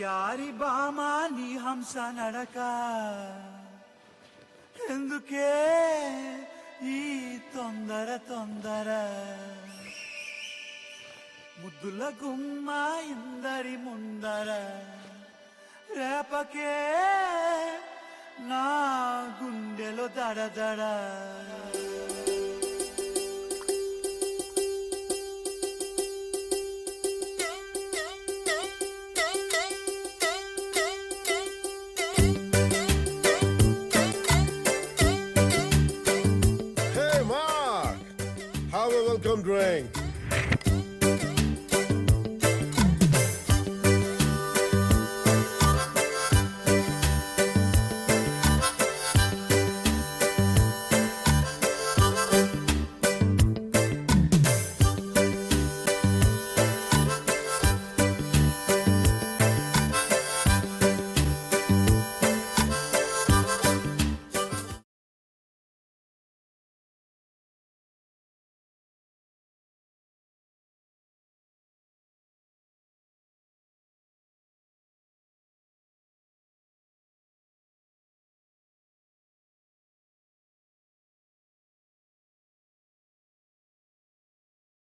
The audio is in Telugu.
వయ్యారి బామా నీ హంస నడక ఎందుకే ఈ తొందర తొందర ముద్దుల గుమ్మ ఇందరి ముందర రేపకే నా గుండెలో దడదడ Have a welcome drink.